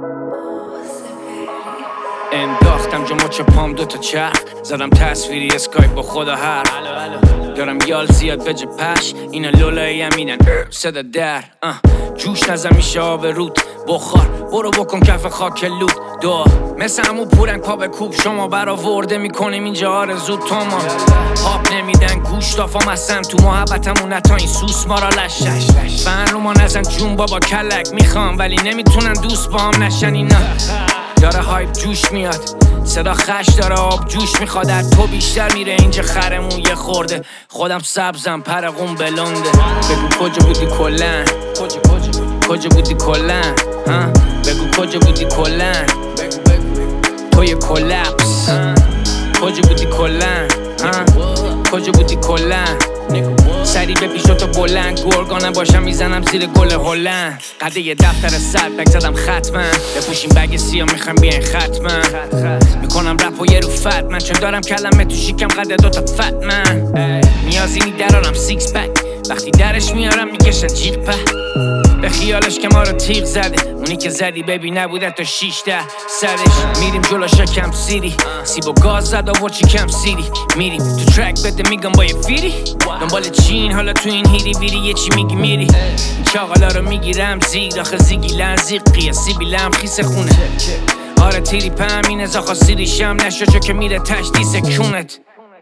انداختم جو مچ پام دوتا چرخ، زدم تصویری اسکایپ با خدا حرف. دارم یال زیاد به پش، اینا لولایی هم میدن صدا در جوش نزم میشه آب رود بخار، برو بکن کف خاک لود دعا مثل همون پورنگ پا به کوب شما برآورده میکنیم اینجا آرزو تو ما آب نمیدن گوشتافام هستن تو محبتمون تا این سوس ما را لشش فن رو ما نزن جون بابا کلک میخوام ولی نمیتونن دوست با هم نشن. اینا داره هایپ جوش میاد، صدا خش داره آب جوش میخواد، از تو بیشتر میره اینجا خرمون یه خورده، خودم سبزم پرقون بلنده. بگو کجا بودی کلن، کجا بودی کلن، بگو کجا بودی کلن، تو یه کلپس. کجا بودی کلن، کجا بودی کلن، سری به پیشاتو بلند گرگانم باشم میزنم زیر گل هلند. قده یه دفتر سر بگ زدم ختمم، بپوشیم بگ سیاه میخوام بیاین ختمم، میکنم رپ و یه رو فت من چون دارم کلمه تو شیکم قده دوتا فت من. نیازی درارم سیکس پک، وقتی درش میارم میکشن جیغ په، به خیالش که ما رو تیغ زده، اونی که زدی ببین نبوده تا 6 سرش. میریم جلو شکم سیری، سیب و گاز زد و چی کم سیری، میریم تو ترک بده میگم با یه فیری، دنبال چین حالا تو این هیری ویری یه چی میگی میری. چاقالا رو میگیرم زیر آخه زیگی لنزیقیه سیبیلم خیس خونه. آره تیری پمینه زاخا سیریشم نشو چو که میره تشدیس کونت.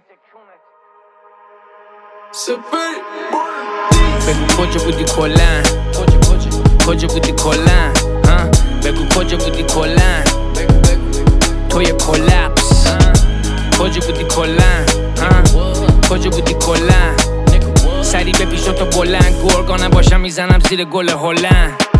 بگو کجا بودی کلن، کجا بودی کلن، بگو کجا بودی کلن، تو یه کلپس. کجا بودی کلن، کجا بودی کلن، سری به پیشاتو بلند گرگانم باشم میزنم زیر گل هلند.